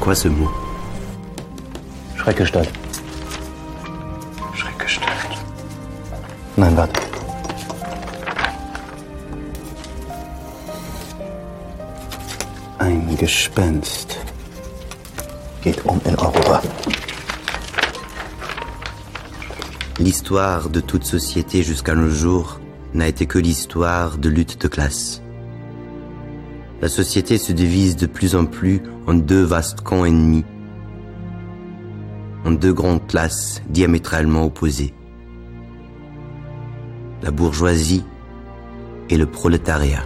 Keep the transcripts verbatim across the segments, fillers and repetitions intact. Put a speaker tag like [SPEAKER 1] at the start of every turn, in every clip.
[SPEAKER 1] quoi ce mot?
[SPEAKER 2] Schreckgestalt.
[SPEAKER 1] Schreckgestalt.
[SPEAKER 2] Nein, warte. Ein Gespenst geht um in Europa.
[SPEAKER 1] L'histoire de toute société jusqu'à nos jours n'a été que l'histoire de lutte de classe. La société se divise de plus en plus en deux vastes camps ennemis, en deux grandes classes diamétralement opposées. La bourgeoisie et le prolétariat.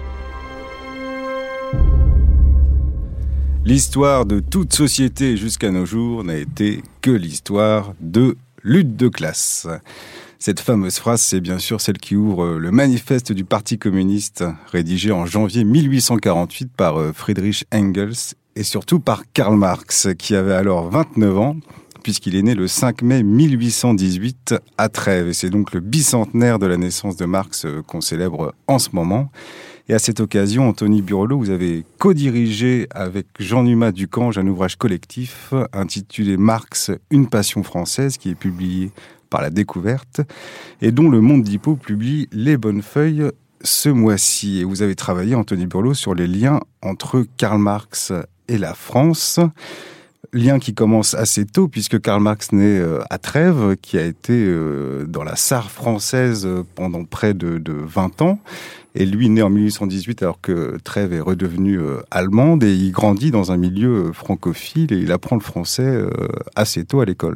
[SPEAKER 3] L'histoire de toute société jusqu'à nos jours n'a été que l'histoire de lutte de classe. Cette fameuse phrase, c'est bien sûr celle qui ouvre le manifeste du Parti communiste, rédigé en janvier mille huit cent quarante-huit par Friedrich Engels et surtout par Karl Marx, qui avait alors vingt-neuf ans, puisqu'il est né le cinq mai mille huit cent dix-huit à Trèves. Et c'est donc le bicentenaire de la naissance de Marx qu'on célèbre en ce moment. Et à cette occasion, Anthony Burlot, vous avez co-dirigé avec Jean-Numa Ducange un ouvrage collectif intitulé « Marx, une passion française » qui est publié par La Découverte et dont Le Monde Dippo publie les bonnes feuilles ce mois-ci. Et vous avez travaillé, Anthony Burlot, sur les liens entre Karl Marx et la France. Lien qui commence assez tôt, puisque Karl Marx naît à Trèves, qui a été dans la Sarre française pendant près de, de vingt ans. Et lui, né en mille huit cent dix-huit, alors que Trèves est redevenue allemande, et il grandit dans un milieu francophile, et il apprend le français assez tôt à l'école.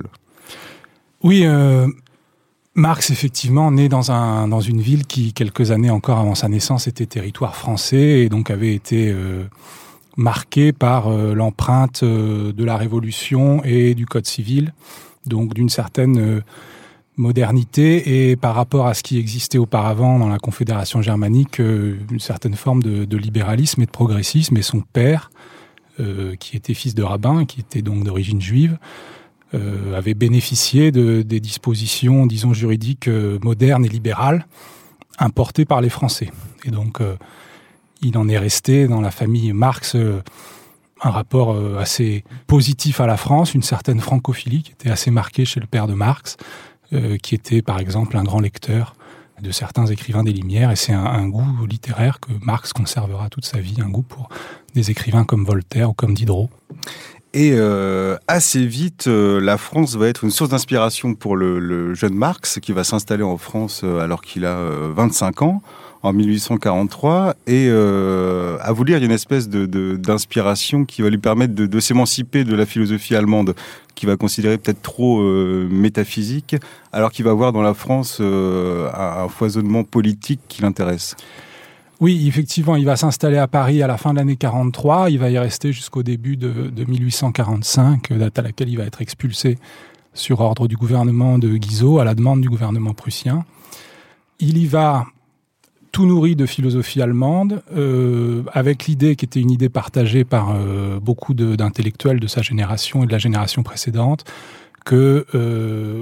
[SPEAKER 4] Oui, euh, Marx, effectivement, naît dans, un, dans une ville qui, quelques années encore avant sa naissance, était territoire français, et donc avait été... Euh, marqué par euh, l'empreinte euh, de la Révolution et du Code civil, donc d'une certaine euh, modernité et par rapport à ce qui existait auparavant dans la Confédération germanique, euh, une certaine forme de, de libéralisme et de progressisme. Et son père, euh, qui était fils de rabbin, qui était donc d'origine juive, euh, avait bénéficié de, des dispositions, disons, juridiques euh, modernes et libérales importées par les Français. Et donc... Euh, il en est resté dans la famille Marx euh, un rapport euh, assez positif à la France, une certaine francophilie qui était assez marquée chez le père de Marx, euh, qui était par exemple un grand lecteur de certains écrivains des Lumières, et c'est un, un goût littéraire que Marx conservera toute sa vie, un goût pour des écrivains comme Voltaire ou comme Diderot.
[SPEAKER 3] Et euh, assez vite, euh, la France va être une source d'inspiration pour le, le jeune Marx, qui va s'installer en France euh, alors qu'il a euh, vingt-cinq ans, en mille huit cent quarante-trois, et euh, à vous lire, il y a une espèce de, de, d'inspiration qui va lui permettre de, de s'émanciper de la philosophie allemande, qu'il va considérer peut-être trop euh, métaphysique, alors qu'il va voir dans la France euh, un, un foisonnement politique qui l'intéresse.
[SPEAKER 4] Oui, effectivement, il va s'installer à Paris à la fin de l'année quarante-trois, il va y rester jusqu'au début de, de mille huit cent quarante-cinq, date à laquelle il va être expulsé sur ordre du gouvernement de Guizot, à la demande du gouvernement prussien. Il y va tout nourri de philosophie allemande, euh, avec l'idée qui était une idée partagée par euh, beaucoup de, d'intellectuels de sa génération et de la génération précédente, que euh,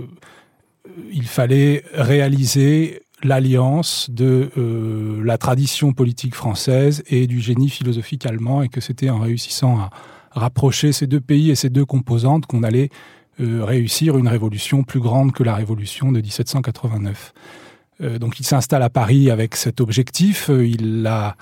[SPEAKER 4] il fallait réaliser l'alliance de euh, la tradition politique française et du génie philosophique allemand, et que c'était en réussissant à rapprocher ces deux pays et ces deux composantes qu'on allait euh, réussir une révolution plus grande que la révolution de dix-sept cent quatre-vingt-neuf. Euh, donc il s'installe à Paris avec cet objectif. Il a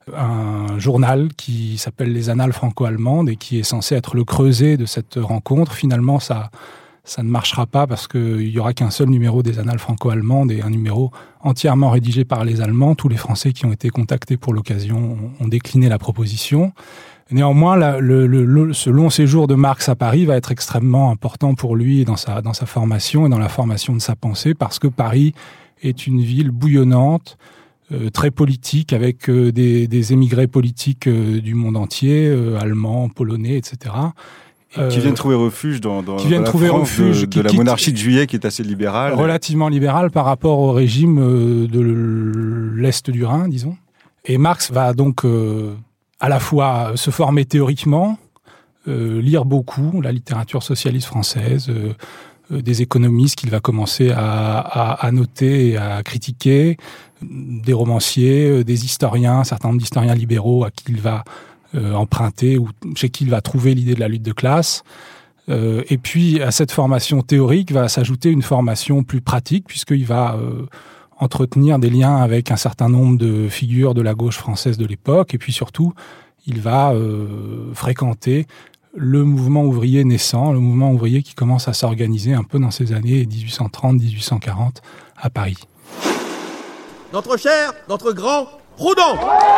[SPEAKER 4] un journal qui s'appelle Les Annales franco-allemandes et qui est censé être le creuset de cette rencontre. Finalement, ça, ça ne marchera pas parce qu'il n'y aura qu'un seul numéro des Annales franco-allemandes et un numéro entièrement rédigé par les Allemands. Tous les Français qui ont été contactés pour l'occasion ont décliné la proposition. Néanmoins, la, le, le, ce long séjour de Marx à Paris va être extrêmement important pour lui dans sa, dans sa formation et dans la formation de sa pensée, parce que Paris est une ville bouillonnante, euh, très politique, avec euh, des, des émigrés politiques euh, du monde entier, euh, allemands, polonais, et cetera.
[SPEAKER 3] Euh, qui viennent trouver refuge dans, dans,
[SPEAKER 4] qui viennent
[SPEAKER 3] dans la
[SPEAKER 4] trouver
[SPEAKER 3] France
[SPEAKER 4] refuge,
[SPEAKER 3] de,
[SPEAKER 4] qui,
[SPEAKER 3] de la
[SPEAKER 4] qui,
[SPEAKER 3] monarchie de Juillet, qui est assez libérale.
[SPEAKER 4] Relativement libérale par rapport au régime euh, de l'Est du Rhin, disons. Et Marx va donc euh, à la fois se former théoriquement, euh, lire beaucoup la littérature socialiste française, euh, des économistes qu'il va commencer à, à, à noter et à critiquer, des romanciers, des historiens, un certain nombre d'historiens libéraux à qui il va euh, emprunté ou chez qui il va trouver l'idée de la lutte de classe. Euh, et puis, à cette formation théorique va s'ajouter une formation plus pratique, puisqu'il va euh, entretenir des liens avec un certain nombre de figures de la gauche française de l'époque. Et puis surtout, il va euh, fréquenter le mouvement ouvrier naissant, le mouvement ouvrier qui commence à s'organiser un peu dans ces années dix-huit cent trente à dix-huit cent quarante à Paris.
[SPEAKER 5] Notre cher, notre grand Proudhon.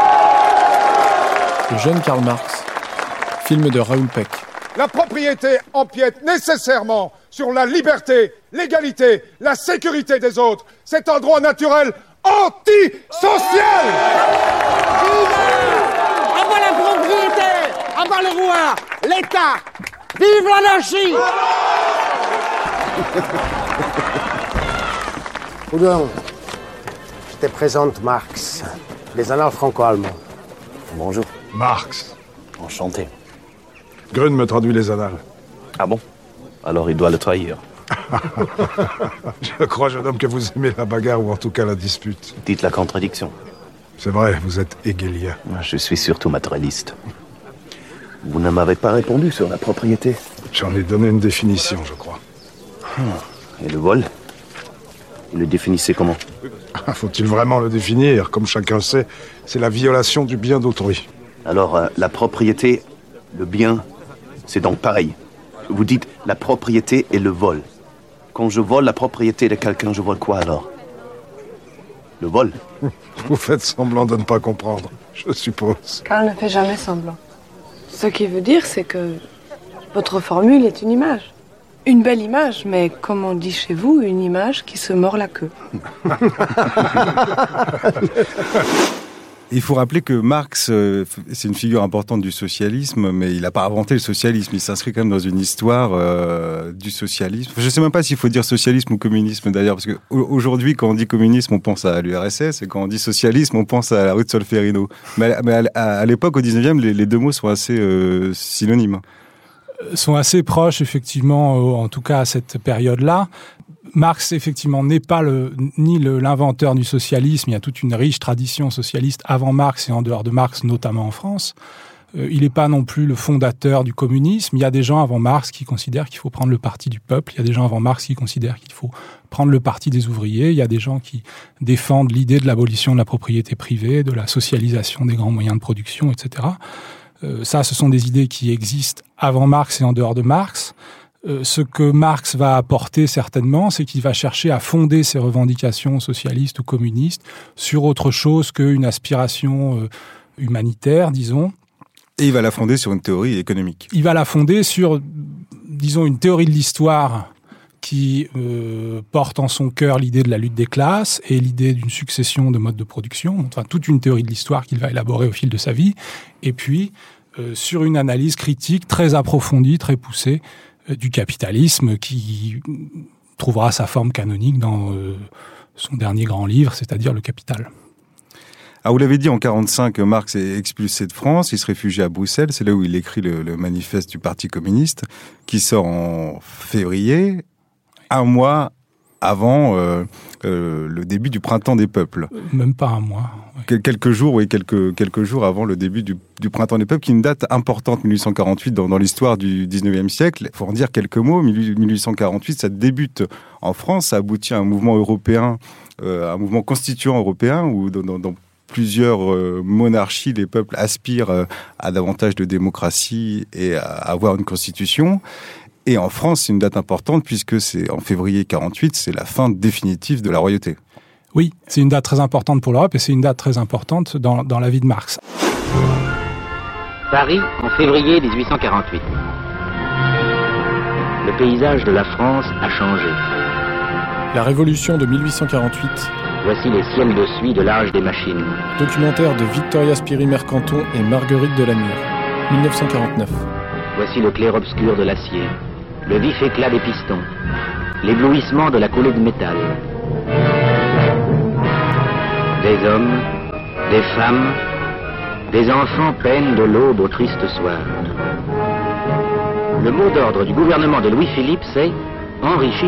[SPEAKER 6] Le jeune Karl Marx, film de Raoul Peck.
[SPEAKER 7] La propriété empiète nécessairement sur la liberté, l'égalité, la sécurité des autres. C'est un droit naturel antisocial.
[SPEAKER 8] À bas la propriété, à bas le roi, l'État. Vive l'anarchie.
[SPEAKER 9] Proudhon, je te présente Marx, les annales franco-allemands.
[SPEAKER 2] Bonjour.
[SPEAKER 10] Marx.
[SPEAKER 2] Enchanté.
[SPEAKER 10] Grun me traduit les annales.
[SPEAKER 2] Ah bon? Alors il doit le trahir.
[SPEAKER 10] Je crois, jeune homme, que vous aimez la bagarre ou en tout cas la dispute.
[SPEAKER 2] Dites la contradiction.
[SPEAKER 10] C'est vrai, vous êtes hegelien.
[SPEAKER 2] Je suis surtout matérialiste. Vous ne m'avez pas répondu sur la propriété.
[SPEAKER 10] J'en ai donné une définition, je crois.
[SPEAKER 2] Et le vol? Vous le définissez comment?
[SPEAKER 10] Faut-il vraiment le définir? Comme chacun sait, c'est la violation du bien d'autrui.
[SPEAKER 2] Alors, euh, la propriété, le bien, c'est donc pareil. Vous dites la propriété et le vol. Quand je vole la propriété de quelqu'un, je vole quoi alors? Le vol?
[SPEAKER 10] Vous faites semblant de ne pas comprendre, je suppose.
[SPEAKER 11] Karl ne fait jamais semblant. Ce qui veut dire, c'est que votre formule est une image. Une belle image, mais comme on dit chez vous, une image qui se mord la queue.
[SPEAKER 3] Il faut rappeler que Marx, euh, c'est une figure importante du socialisme, mais il n'a pas inventé le socialisme. Il s'inscrit quand même dans une histoire euh, du socialisme. Je ne sais même pas s'il faut dire socialisme ou communisme d'ailleurs, parce qu'aujourd'hui, quand on dit communisme, on pense à l'U R S S, et quand on dit socialisme, on pense à la rue de Solferino. Mais, mais à, à, à l'époque, au dix-neuvième, les, les deux mots sont assez euh, synonymes.
[SPEAKER 4] Sont assez proches, effectivement, en tout cas à cette période-là. Marx, effectivement, n'est pas le, ni le, l'inventeur du socialisme. Il y a toute une riche tradition socialiste avant Marx et en dehors de Marx, notamment en France. Euh, il n'est pas non plus le fondateur du communisme. Il y a des gens avant Marx qui considèrent qu'il faut prendre le parti du peuple. Il y a des gens avant Marx qui considèrent qu'il faut prendre le parti des ouvriers. Il y a des gens qui défendent l'idée de l'abolition de la propriété privée, de la socialisation des grands moyens de production, et cetera. Euh, ça, ce sont des idées qui existent avant Marx et en dehors de Marx. Euh, ce que Marx va apporter certainement, c'est qu'il va chercher à fonder ses revendications socialistes ou communistes sur autre chose qu'une aspiration euh, humanitaire, disons.
[SPEAKER 3] Et il va la fonder sur une théorie économique.
[SPEAKER 4] Il va la fonder sur, disons, une théorie de l'histoire qui euh, porte en son cœur l'idée de la lutte des classes et l'idée d'une succession de modes de production, enfin toute une théorie de l'histoire qu'il va élaborer au fil de sa vie, et puis euh, sur une analyse critique très approfondie, très poussée euh, du capitalisme qui trouvera sa forme canonique dans euh, son dernier grand livre, c'est-à-dire Le Capital.
[SPEAKER 3] Ah, vous l'avez dit, en quarante-cinq, Marx est expulsé de France, il se réfugie à Bruxelles, c'est là où il écrit le, le manifeste du Parti communiste, qui sort en février, un mois avant euh, euh, le début du printemps des peuples.
[SPEAKER 4] Même pas un mois.
[SPEAKER 3] Ouais. Quelques jours, oui, quelques, quelques jours avant le début du, du printemps des peuples, qui est une date importante, mille huit cent quarante-huit, dans, dans l'histoire du dix-neuvième siècle. Il faut en dire quelques mots. mille huit cent quarante-huit, ça débute en France, ça aboutit à un mouvement européen, euh, un mouvement constituant européen, où dans, dans, dans plusieurs euh, monarchies, les peuples aspirent euh, à davantage de démocratie et à avoir une constitution. Et en France, c'est une date importante puisque c'est en février quarante-huit, c'est la fin définitive de la royauté.
[SPEAKER 4] Oui, c'est une date très importante pour l'Europe et c'est une date très importante dans, dans la vie de Marx.
[SPEAKER 12] Paris, en février dix-huit cent quarante-huit. Le paysage de la France a changé.
[SPEAKER 6] La Révolution de mille huit cent quarante-huit.
[SPEAKER 12] Voici les ciels de suie de l'âge des machines.
[SPEAKER 6] Documentaire de Victoria Spiri-Mercanton et Marguerite Delamure, dix-neuf cent quarante-neuf.
[SPEAKER 12] Voici le clair-obscur de l'acier, le vif éclat des pistons, l'éblouissement de la coulée de métal. Des hommes, des femmes, des enfants peinent de l'aube au triste soir. Le mot d'ordre du gouvernement de Louis-Philippe, c'est « Enrichissez-vous ».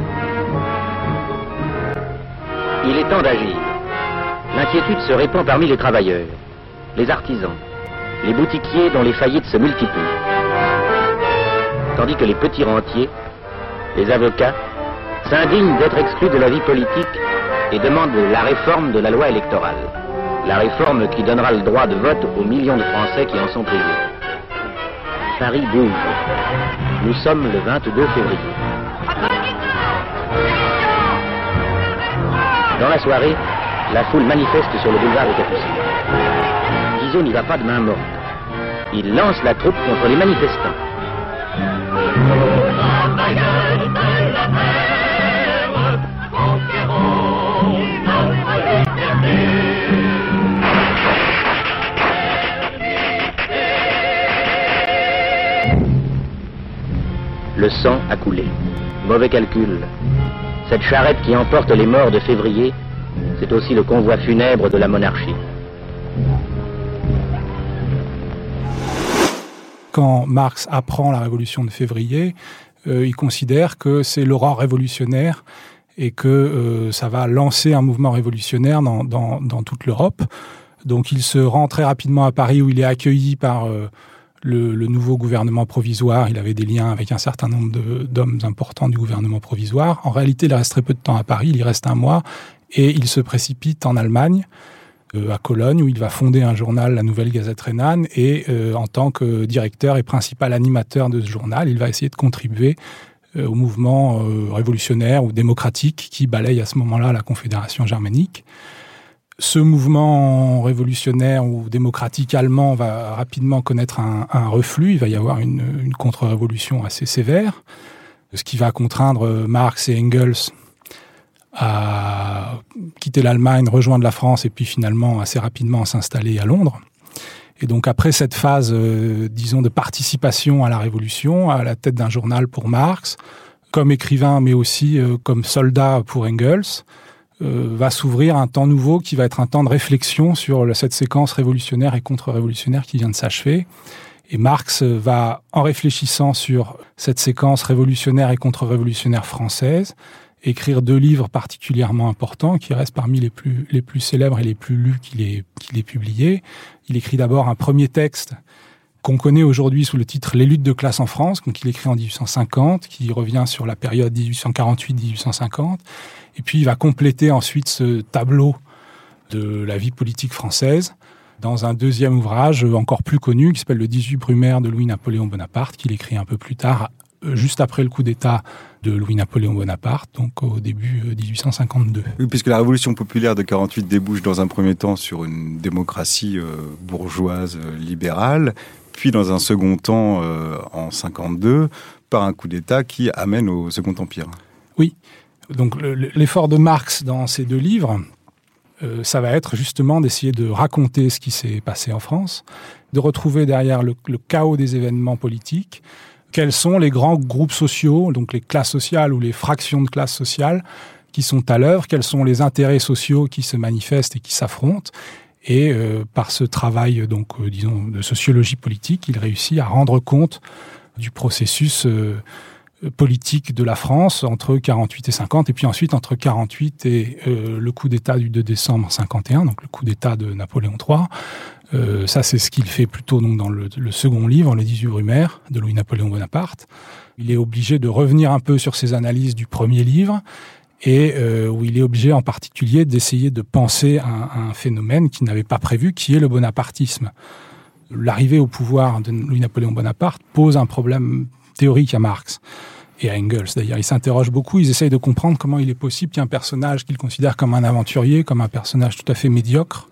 [SPEAKER 12] Il est temps d'agir. L'inquiétude se répand parmi les travailleurs, les artisans, les boutiquiers dont les faillites se multiplient. Tandis que les petits rentiers, les avocats, s'indignent d'être exclus de la vie politique et demandent la réforme de la loi électorale. La réforme qui donnera le droit de vote aux millions de Français qui en sont privés. Paris bouge. Nous sommes le vingt-deux février. Dans la soirée, la foule manifeste sur le boulevard des Capucines. Guizot n'y va pas de main morte. Il lance la troupe contre les manifestants. Le sang a coulé. Mauvais calcul. Cette charrette qui emporte les morts de février, c'est aussi le convoi funèbre de la monarchie.
[SPEAKER 4] Quand Marx apprend la révolution de février, euh, il considère que c'est l'aurore révolutionnaire et que euh, ça va lancer un mouvement révolutionnaire dans, dans, dans toute l'Europe. Donc il se rend très rapidement à Paris où il est accueilli par euh, le, le nouveau gouvernement provisoire. Il avait des liens avec un certain nombre de, d'hommes importants du gouvernement provisoire. En réalité, il reste très peu de temps à Paris, il y reste un mois, et il se précipite en Allemagne, à Cologne, où il va fonder un journal, la Nouvelle Gazette rhénane, et euh, en tant que directeur et principal animateur de ce journal, il va essayer de contribuer euh, au mouvement euh, révolutionnaire ou démocratique qui balaye à ce moment-là la Confédération germanique. Ce mouvement révolutionnaire ou démocratique allemand va rapidement connaître un, un reflux, il va y avoir une, une contre-révolution assez sévère, ce qui va contraindre Marx et Engels à quitter l'Allemagne, rejoindre la France et puis finalement assez rapidement s'installer à Londres. Et donc après cette phase, euh, disons, de participation à la Révolution, à la tête d'un journal pour Marx, comme écrivain mais aussi euh, comme soldat pour Engels, euh, va s'ouvrir un temps nouveau qui va être un temps de réflexion sur le, cette séquence révolutionnaire et contre-révolutionnaire qui vient de s'achever. Et Marx va, en réfléchissant sur cette séquence révolutionnaire et contre-révolutionnaire française, écrire deux livres particulièrement importants qui restent parmi les plus, les plus célèbres et les plus lus qu'il ait, qu'il ait publiés. Il écrit d'abord un premier texte qu'on connaît aujourd'hui sous le titre « Les luttes de classe en France », donc il écrit en dix-huit cent cinquante, qui revient sur la période dix-huit cent quarante-huit à dix-huit cent cinquante. Et puis il va compléter ensuite ce tableau de la vie politique française dans un deuxième ouvrage encore plus connu qui s'appelle « Le dix-huit Brumaire de Louis-Napoléon Bonaparte », qu'il écrit un peu plus tard, juste après le coup d'État de Louis-Napoléon Bonaparte, donc au début dix-huit cent cinquante-deux.
[SPEAKER 3] Oui, puisque la révolution populaire de quarante-huit débouche dans un premier temps sur une démocratie euh, bourgeoise euh, libérale, puis dans un second temps, euh, en cinquante-deux, par un coup d'État qui amène au Second Empire.
[SPEAKER 4] Oui, donc le, l'effort de Marx dans ces deux livres, euh, ça va être justement d'essayer de raconter ce qui s'est passé en France, de retrouver derrière le, le chaos des événements politiques, quels sont les grands groupes sociaux, donc les classes sociales ou les fractions de classes sociales qui sont à l'œuvre, quels sont les intérêts sociaux qui se manifestent et qui s'affrontent. Et euh, par ce travail, donc euh, disons, de sociologie politique, il réussit à rendre compte du processus euh, politique de la France entre quarante-huit et cinquante, et puis ensuite entre quarante-huit et euh, le coup d'État du deux décembre cinquante et un, donc le coup d'État de Napoléon trois. Euh, ça, c'est ce qu'il fait plutôt donc, dans le, le second livre, le dix-huit Brumaire, de Louis-Napoléon Bonaparte. Il est obligé de revenir un peu sur ses analyses du premier livre, et euh, où il est obligé en particulier d'essayer de penser à un, à un phénomène qu'il n'avait pas prévu, qui est le bonapartisme. L'arrivée au pouvoir de Louis-Napoléon Bonaparte pose un problème théorique à Marx et à Engels. D'ailleurs, ils s'interrogent beaucoup, ils essayent de comprendre comment il est possible qu'un personnage qu'ils considèrent comme un aventurier, comme un personnage tout à fait médiocre,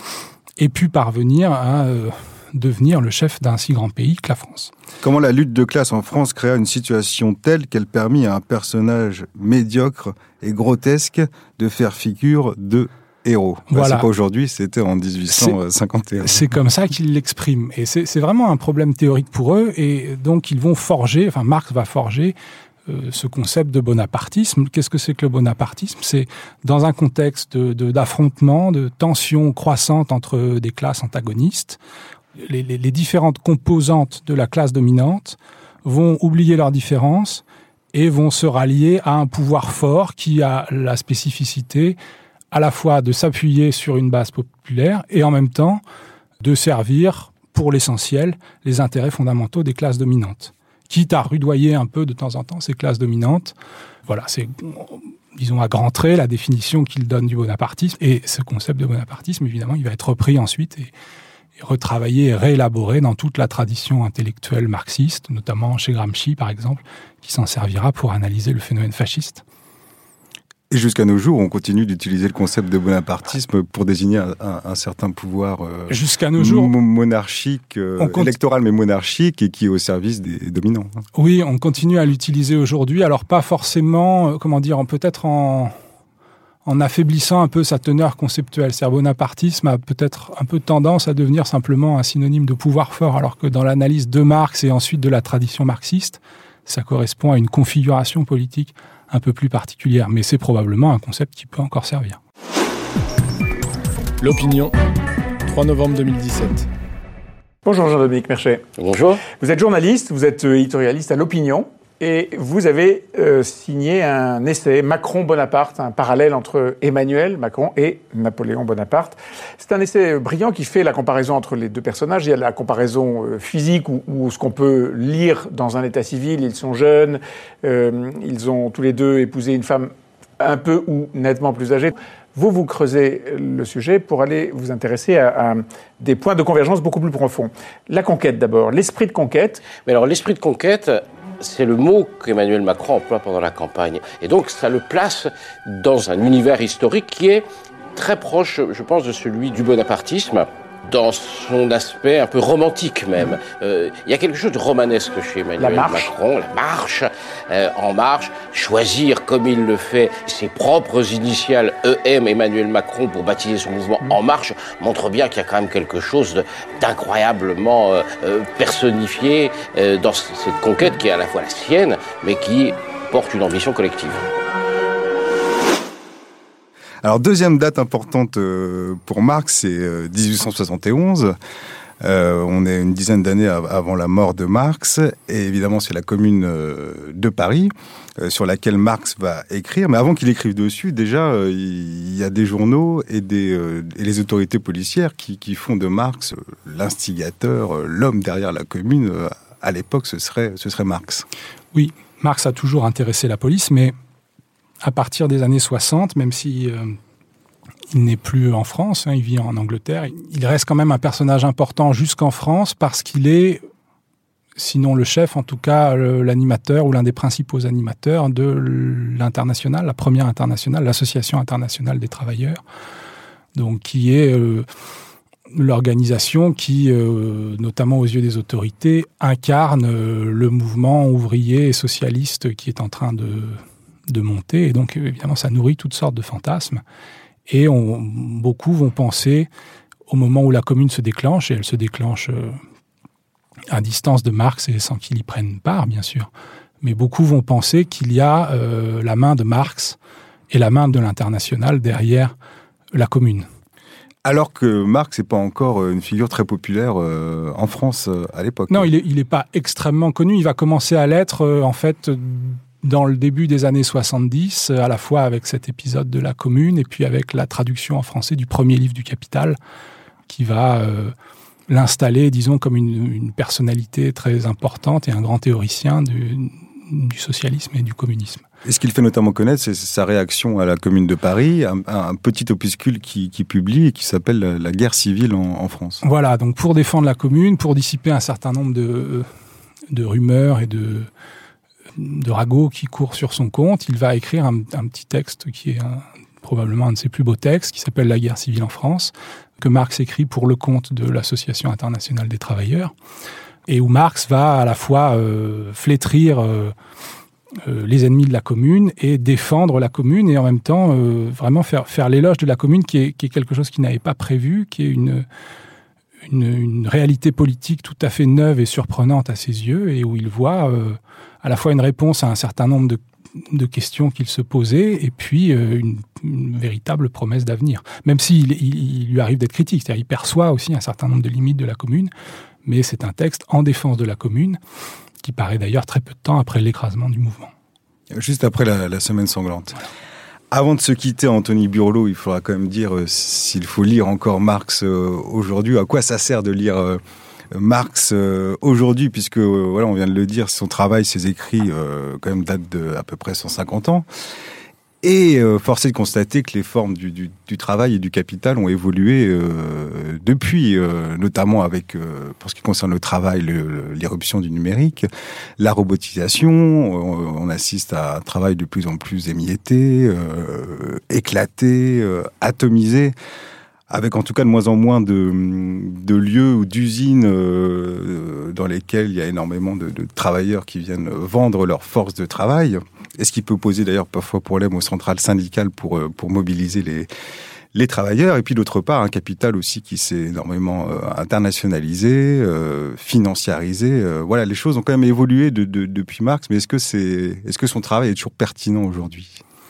[SPEAKER 4] ait pu parvenir à euh, devenir le chef d'un si grand pays que la France.
[SPEAKER 3] Comment la lutte de classe en France créa une situation telle qu'elle permit à un personnage médiocre et grotesque de faire figure de héros. Voilà. Bah, c'est pas aujourd'hui, c'était en dix-huit cent cinquante et un.
[SPEAKER 4] C'est, c'est comme ça qu'ils l'expriment. Et c'est, c'est vraiment un problème théorique pour eux. Et donc, ils vont forger, enfin, Marx va forger euh, ce concept de bonapartisme. Qu'est-ce que c'est que le bonapartisme ? C'est dans un contexte de, de, d'affrontement, de tension croissante entre des classes antagonistes. Les, les, les différentes composantes de la classe dominante vont oublier leurs différences et vont se rallier à un pouvoir fort qui a la spécificité à la fois de s'appuyer sur une base populaire et en même temps de servir pour l'essentiel, les intérêts fondamentaux des classes dominantes, quitte à rudoyer un peu de temps en temps ces classes dominantes. Voilà, c'est, disons, à grands traits, la définition qu'il donne du bonapartisme. Et ce concept de bonapartisme, évidemment, il va être repris ensuite et, et retravaillé et réélaboré dans toute la tradition intellectuelle marxiste, notamment chez Gramsci, par exemple, qui s'en servira pour analyser le phénomène fasciste.
[SPEAKER 3] Et jusqu'à nos jours, on continue d'utiliser le concept de bonapartisme pour désigner un, un, un certain pouvoir euh,
[SPEAKER 4] jusqu'à nos jours,
[SPEAKER 3] monarchique, euh, compte... électoral mais monarchique, et qui est au service des dominants.
[SPEAKER 4] Oui, on continue à l'utiliser aujourd'hui. Alors pas forcément, euh, comment dire, peut-être en, en affaiblissant un peu sa teneur conceptuelle. C'est-à-dire, bonapartisme a peut-être un peu tendance à devenir simplement un synonyme de pouvoir fort, alors que dans l'analyse de Marx et ensuite de la tradition marxiste, ça correspond à une configuration politique un peu plus particulière, mais c'est probablement un concept qui peut encore servir.
[SPEAKER 6] L'opinion, trois novembre deux mille dix-sept.
[SPEAKER 13] Bonjour Jean-Dominique Merchet.
[SPEAKER 14] Bonjour.
[SPEAKER 13] Vous êtes journaliste, vous êtes éditorialiste à l'Opinion, et vous avez euh, signé un essai, Macron-Bonaparte, un parallèle entre Emmanuel Macron et Napoléon Bonaparte. C'est un essai brillant qui fait la comparaison entre les deux personnages. Il y a la comparaison euh, physique, où, où ce qu'on peut lire dans un état civil, ils sont jeunes, euh, ils ont tous les deux épousé une femme un peu ou nettement plus âgée. Vous, vous creusez le sujet pour aller vous intéresser à, à des points de convergence beaucoup plus profonds. La conquête d'abord, l'esprit de conquête.
[SPEAKER 14] Mais alors l'esprit de conquête, c'est le mot qu'Emmanuel Macron emploie pendant la campagne. Et donc, ça le place dans un univers historique qui est très proche, je pense, de celui du bonapartisme, dans son aspect un peu romantique même. Euh, il y a quelque chose de romanesque chez Emmanuel Macron, la marche, euh, en marche, choisir comme il le fait ses propres initiales E M Emmanuel Macron pour baptiser son mouvement En Marche, montre bien qu'il y a quand même quelque chose de, d'incroyablement euh, euh, personnifié euh, dans cette conquête qui est à la fois la sienne, mais qui porte une ambition collective.
[SPEAKER 3] Alors, deuxième date importante pour Marx, c'est dix-huit cent soixante et onze. Euh, on est une dizaine d'années avant la mort de Marx. Et évidemment, c'est la Commune de Paris euh, sur laquelle Marx va écrire. Mais avant qu'il écrive dessus, déjà, euh, il y a des journaux et, des, euh, et les autorités policières qui, qui font de Marx l'instigateur, l'homme derrière la Commune. À l'époque, ce serait, ce serait Marx.
[SPEAKER 4] Oui, Marx a toujours intéressé la police, mais à partir des années soixante, même si euh, il n'est plus en France, hein, il vit en Angleterre, il reste quand même un personnage important jusqu'en France parce qu'il est, sinon le chef, en tout cas le, l'animateur ou l'un des principaux animateurs de l'internationale, la première internationale, l'Association internationale des travailleurs, donc qui est euh, l'organisation qui, euh, notamment aux yeux des autorités, incarne euh, le mouvement ouvrier et socialiste qui est en train de de monter, et donc évidemment ça nourrit toutes sortes de fantasmes, et on, beaucoup vont penser au moment où la Commune se déclenche, et elle se déclenche euh, à distance de Marx et sans qu'il y prenne part bien sûr, mais beaucoup vont penser qu'il y a euh, la main de Marx et la main de l'Internationale derrière la Commune.
[SPEAKER 3] Alors que Marx n'est pas encore une figure très populaire euh, en France euh, à l'époque.
[SPEAKER 4] Non, il n'est il est pas extrêmement connu, il va commencer à l'être euh, en fait dans le début des années soixante-dix, à la fois avec cet épisode de la Commune et puis avec la traduction en français du premier livre du Capital, qui va euh, l'installer, disons, comme une, une personnalité très importante et un grand théoricien du, du socialisme et du communisme.
[SPEAKER 3] Et ce qu'il fait notamment connaître, c'est sa réaction à la Commune de Paris, un, un petit opuscule qui, qui publie et qui s'appelle « La guerre civile en, en France ».
[SPEAKER 4] Voilà, donc pour défendre la Commune, pour dissiper un certain nombre de, de rumeurs et de... de ragots qui court sur son compte, il va écrire un, un petit texte qui est un, probablement un de ses plus beaux textes, qui s'appelle « La guerre civile en France », que Marx écrit pour le compte de l'Association internationale des travailleurs, et où Marx va à la fois euh, flétrir euh, euh, les ennemis de la Commune et défendre la Commune, et en même temps euh, vraiment faire, faire l'éloge de la Commune, qui est, qui est quelque chose qu'il n'avait pas prévu, qui est une... Une, une réalité politique tout à fait neuve et surprenante à ses yeux, et où il voit euh, à la fois une réponse à un certain nombre de, de questions qu'il se posait, et puis euh, une, une véritable promesse d'avenir. Même s'il il, il lui arrive d'être critique, c'est-à-dire il perçoit aussi un certain nombre de limites de la Commune, mais c'est un texte en défense de la Commune, qui paraît d'ailleurs très peu de temps après l'écrasement du mouvement.
[SPEAKER 3] Juste après la, la semaine sanglante. Voilà. Avant de se quitter, Anthony Burlot, il faudra quand même dire euh, s'il faut lire encore Marx euh, aujourd'hui. À quoi ça sert de lire euh, Marx, euh, aujourd'hui, puisque euh, voilà, on vient de le dire, son travail, ses écrits, euh, quand même datent de à peu près cent cinquante ans. Et euh, force est de constater que les formes du, du, du travail et du capital ont évolué euh, depuis, euh, notamment avec, euh, pour ce qui concerne le travail, le, l'irruption du numérique, la robotisation. On, on assiste à un travail de plus en plus émietté, euh, éclaté, euh, atomisé, avec en tout cas de moins en moins de, de lieux ou d'usines euh, dans lesquels il y a énormément de, de travailleurs qui viennent vendre leur force de travail. Et ce qui peut poser d'ailleurs parfois problème aux centrales syndicales pour, pour mobiliser les, les travailleurs. Et puis d'autre part, un capital aussi qui s'est énormément euh, internationalisé, euh, financiarisé. Euh, voilà, les choses ont quand même évolué de, de, depuis Marx. Mais est-ce que, c'est, est-ce que son travail est toujours pertinent aujourd'hui ?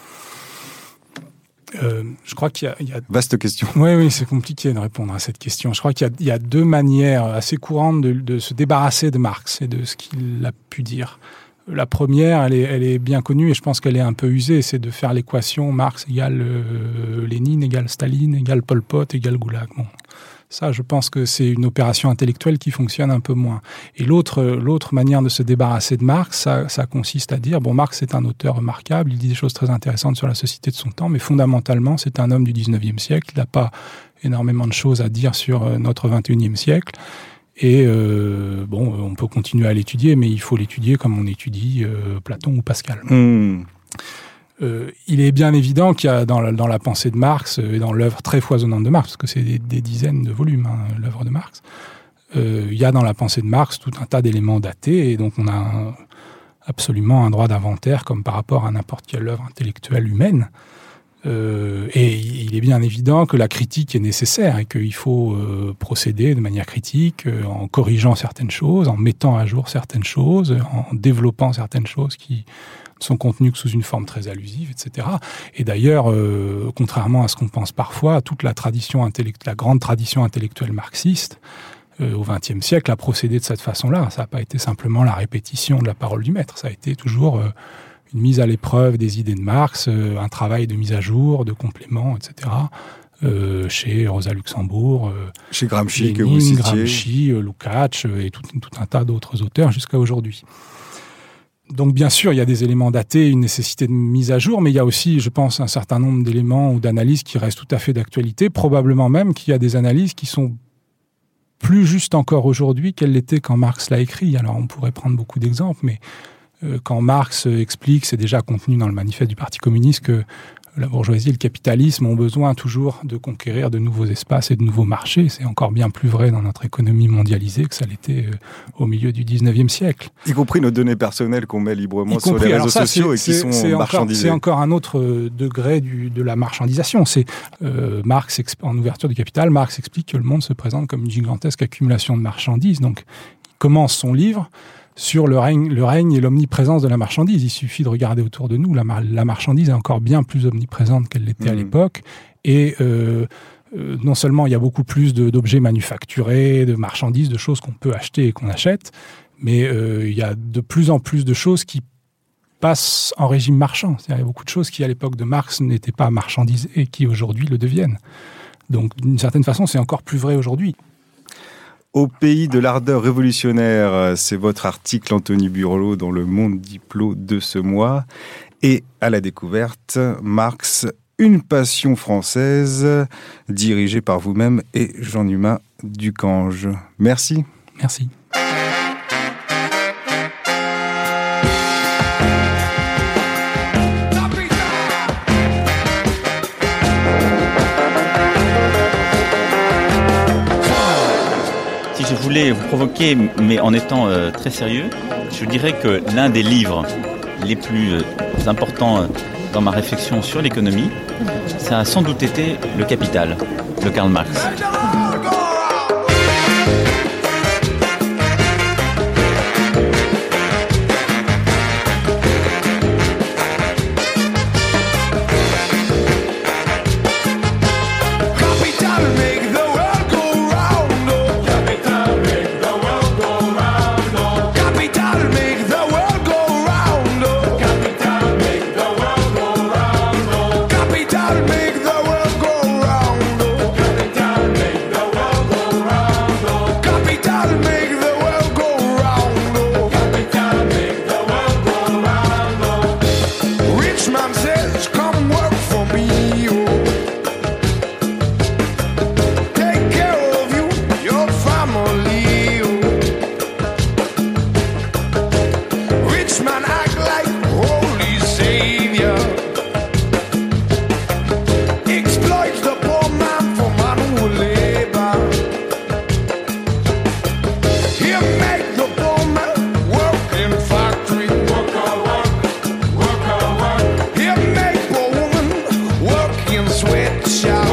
[SPEAKER 4] Euh, je crois qu'il y a, il y a...
[SPEAKER 3] Vaste question.
[SPEAKER 4] Oui, oui, c'est compliqué de répondre à cette question. Je crois qu'il y a, il y a deux manières assez courantes de, de se débarrasser de Marx et de ce qu'il a pu dire. La première, elle est, elle est bien connue et je pense qu'elle est un peu usée, c'est de faire l'équation Marx égale euh, Lénine, égale Staline, égale Pol Pot, égale Goulag. Bon. Ça, je pense que c'est une opération intellectuelle qui fonctionne un peu moins. Et l'autre, l'autre manière de se débarrasser de Marx, ça, ça consiste à dire, bon, Marx est un auteur remarquable, il dit des choses très intéressantes sur la société de son temps, mais fondamentalement, c'est un homme du dix-neuvième siècle, il n'a pas énormément de choses à dire sur notre vingt et unième siècle. Et euh, bon, on peut continuer à l'étudier, mais il faut l'étudier comme on étudie euh, Platon ou Pascal.
[SPEAKER 3] Mmh.
[SPEAKER 4] Euh, il est bien évident qu'il y a dans la, dans la pensée de Marx et dans l'œuvre très foisonnante de Marx, parce que c'est des, des dizaines de volumes, hein, l'œuvre de Marx, euh, il y a dans la pensée de Marx tout un tas d'éléments datés, et donc on a un, absolument un droit d'inventaire comme par rapport à n'importe quelle œuvre intellectuelle humaine. Euh, et il est bien évident que la critique est nécessaire et qu'il faut euh, procéder de manière critique euh, en corrigeant certaines choses, en mettant à jour certaines choses, en développant certaines choses qui ne sont contenues que sous une forme très allusive, et cetera. Et d'ailleurs, euh, contrairement à ce qu'on pense parfois, toute la tradition intellect- la grande tradition intellectuelle marxiste euh, au vingtième siècle a procédé de cette façon-là. Ça n'a pas été simplement la répétition de la parole du maître, ça a été toujours euh, une mise à l'épreuve des idées de Marx, euh, un travail de mise à jour, de complément, et cetera. Euh, chez Rosa Luxembourg, euh,
[SPEAKER 3] chez Gramsci,
[SPEAKER 4] Lénine,
[SPEAKER 3] que vous citiez.
[SPEAKER 4] Gramsci, euh, Lukács euh, et tout, tout un tas d'autres auteurs jusqu'à aujourd'hui. Donc bien sûr, il y a des éléments datés, une nécessité de mise à jour, mais il y a aussi, je pense, un certain nombre d'éléments ou d'analyses qui restent tout à fait d'actualité, probablement même qu'il y a des analyses qui sont plus justes encore aujourd'hui qu'elles l'étaient quand Marx l'a écrit. Alors on pourrait prendre beaucoup d'exemples, mais quand Marx explique, c'est déjà contenu dans le manifeste du Parti communiste, que la bourgeoisie et le capitalisme ont besoin toujours de conquérir de nouveaux espaces et de nouveaux marchés. C'est encore bien plus vrai dans notre économie mondialisée que ça l'était au milieu du dix-neuvième siècle.
[SPEAKER 3] Y compris nos données personnelles qu'on met librement sur les réseaux
[SPEAKER 4] ça,
[SPEAKER 3] sociaux
[SPEAKER 4] c'est,
[SPEAKER 3] et qui sont
[SPEAKER 4] c'est
[SPEAKER 3] marchandisées.
[SPEAKER 4] Encore, c'est encore un autre degré du, de la marchandisation. C'est euh, Marx, en ouverture du Capital, Marx explique que le monde se présente comme une gigantesque accumulation de marchandises. Donc, il commence son livre sur le règne, le règne et l'omniprésence de la marchandise. Il suffit de regarder autour de nous. La, mar- la marchandise est encore bien plus omniprésente qu'elle l'était mmh. à l'époque. Et euh, euh, non seulement il y a beaucoup plus de, d'objets manufacturés, de marchandises, de choses qu'on peut acheter et qu'on achète, mais euh, il y a de plus en plus de choses qui passent en régime marchand. C'est-à-dire, il y a beaucoup de choses qui, à l'époque de Marx, n'étaient pas marchandisées et qui, aujourd'hui, le deviennent. Donc, d'une certaine façon, c'est encore plus vrai aujourd'hui.
[SPEAKER 3] Au pays de l'ardeur révolutionnaire, c'est votre article, Anthony Burlot, dans Le Monde Diplo de ce mois. Et à la découverte, Marx, une passion française, dirigée par vous-même et Jean-Humain Ducange. Merci.
[SPEAKER 4] Merci.
[SPEAKER 15] Je voulais vous provoquer, mais en étant euh, très sérieux, je dirais que l'un des livres les plus euh, importants euh, dans ma réflexion sur l'économie, ça a sans doute été Le Capital de Karl Marx.
[SPEAKER 16] shower.